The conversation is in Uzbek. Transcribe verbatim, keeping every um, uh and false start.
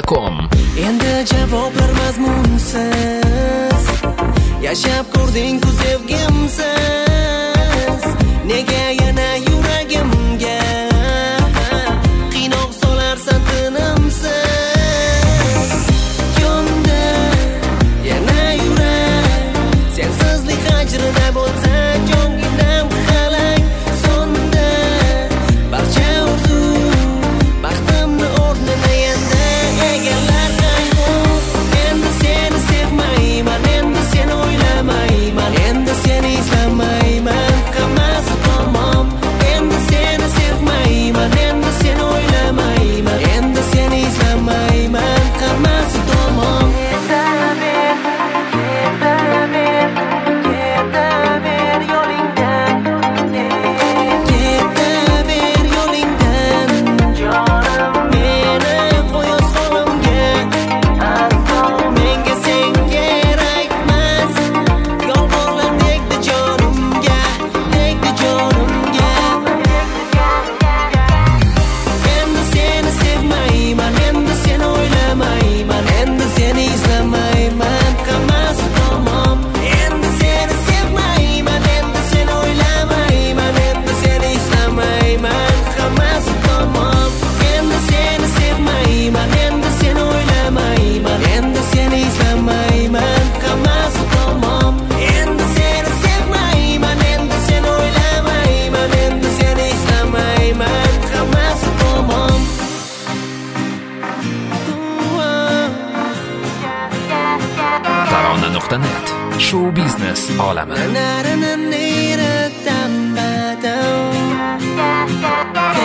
com. Endi javoblar mazmunsiz, yashab ko'rding-ku sevgimsiz. Nega yana yuragimga qiynoq solarsan tinimsiz? Yonda yana yurak, sensizlik hajrida bo'lsa jonginam xalak. Sonda barcha orzu baxtimni o'rnini endi egallar qayg'u. Endi seni sevmayman, endi seni o'ylamayman, endi seni izlamayman, hammasi tamom. Endi seni sevmayman, endi seni o'ylamayman, endi seni izlamayman, hammasi tamom. Ketaver, ketaver, ketaver yo'lingdan, ketaver yo'lingdan, jonim meni qo'yos qo'limga. Aslo menga sen kerakmas, yolg'onlar tegdi jonimga, tegdi jonimga. Endi seni sevmayman, endi seni o'ylamayman, endi seni izlamayman, hammasi tamom. Endi seni sevmayman, endi seni o'ylamayman, endi seni izlamayman, hammasi tamom. Endi seni sevmayman, endi seni o'ylamayman, endi seni izlamayman, hammasi tamom. Endi seni sevmayman, endi seni o'ylamayman, endi seni izlamayman, hammasi tamom. tarona nuqta net. Show biznes olami. Na na na na na na na na na na